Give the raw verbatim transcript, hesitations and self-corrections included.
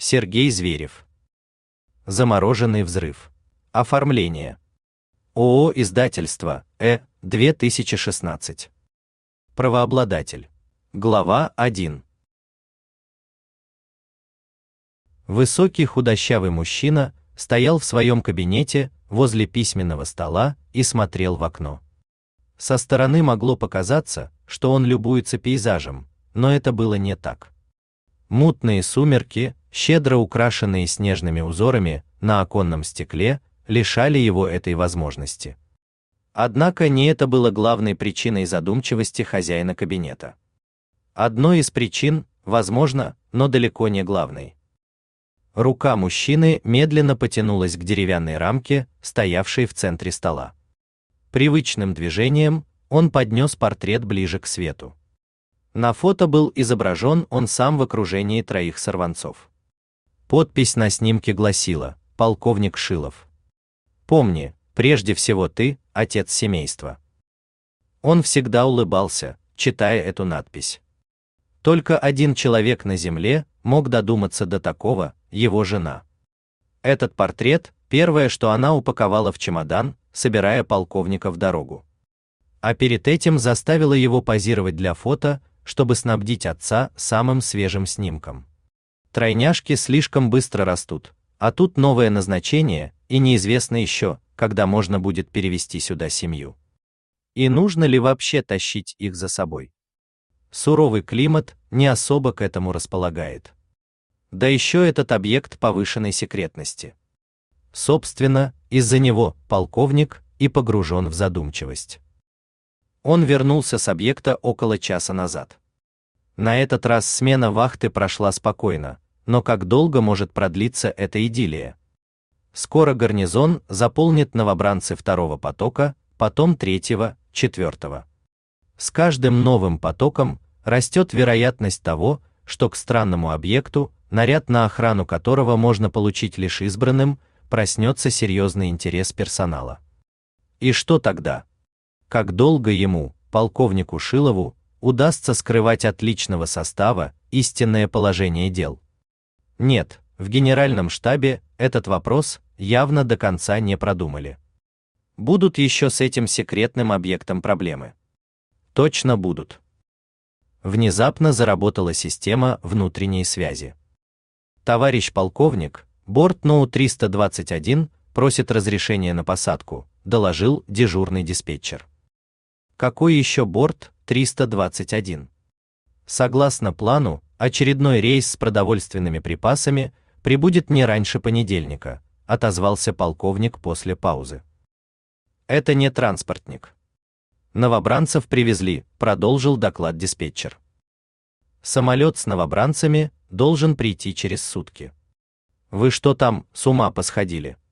Сергей Зверев. Замороженный взрыв. Оформление. ООО «Издательство», Э, две тысячи шестнадцать. Правообладатель. Глава один. Высокий худощавый мужчина стоял в своем кабинете возле письменного стола и смотрел в окно. Со стороны могло показаться, что он любуется пейзажем, но это было не так. Мутные сумерки, щедро украшенные снежными узорами на оконном стекле, лишали его этой возможности. Однако не это было главной причиной задумчивости хозяина кабинета. Одной из причин, возможно, но далеко не главной. Рука мужчины медленно потянулась к деревянной рамке, стоявшей в центре стола. Привычным движением он поднес портрет ближе к свету. На фото был изображен он сам в окружении троих сорванцов. Подпись на снимке гласила: «Полковник Шилов. Помни, прежде всего ты – отец семейства». Он всегда улыбался, читая эту надпись. Только один человек на земле мог додуматься до такого – его жена. Этот портрет – первое, что она упаковала в чемодан, собирая полковника в дорогу. А перед этим заставила его позировать для фото, чтобы снабдить отца самым свежим снимком. Тройняшки слишком быстро растут, а тут новое назначение, и неизвестно еще, когда можно будет перевести сюда семью. И нужно ли вообще тащить их за собой? Суровый климат не особо к этому располагает. Да еще этот объект повышенной секретности. Собственно, из-за него полковник и погружен в задумчивость. Он вернулся с объекта около часа назад. На этот раз смена вахты прошла спокойно, но как долго может продлиться эта идиллия? Скоро гарнизон заполнит новобранцы второго потока, потом третьего, четвертого. С каждым новым потоком растет вероятность того, что к странному объекту, наряд на охрану которого можно получить лишь избранным, проснется серьезный интерес персонала. И что тогда? Как долго ему, полковнику Шилову, удастся скрывать от личного состава истинное положение дел? Нет, в генеральном штабе этот вопрос явно до конца не продумали. Будут еще с этим секретным объектом проблемы? Точно будут. Внезапно заработала система внутренней связи. Товарищ полковник, борт ноу триста двадцать один просит разрешения на посадку, доложил дежурный диспетчер. Какой еще борт триста двадцать один? Согласно плану, очередной рейс с продовольственными припасами прибудет не раньше понедельника, отозвался полковник после паузы. Это не транспортник. Новобранцев привезли, продолжил доклад диспетчер. Самолет с новобранцами должен прийти через сутки. Вы что там, с ума посходили?